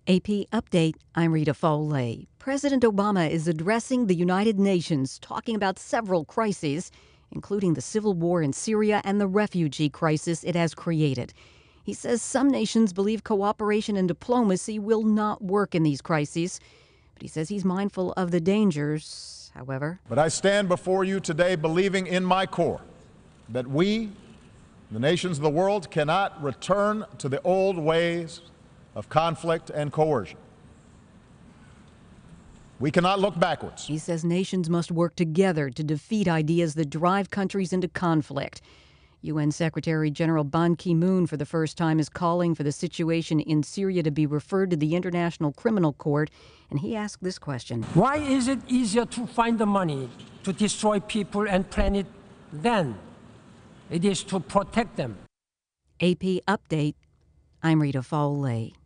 AP Update, I'm Rita Foley. President Obama is addressing the United Nations, talking about several crises, including the civil war in Syria and the refugee crisis it has created. He says some nations believe cooperation and diplomacy will not work in these crises, but he says he's mindful of the dangers, however. But I stand before you today believing in my core that we, the nations of the world, cannot return to the old ways of conflict and coercion. We cannot look backwards. He says nations must work together to defeat ideas that drive countries into conflict. UN Secretary General Ban Ki-moon, for the first time, is calling for the situation in Syria to be referred to the International Criminal Court, and he asked this question. Why is it easier to find the money to destroy people and planet than it is to protect them? AP Update, I'm Rita Foley.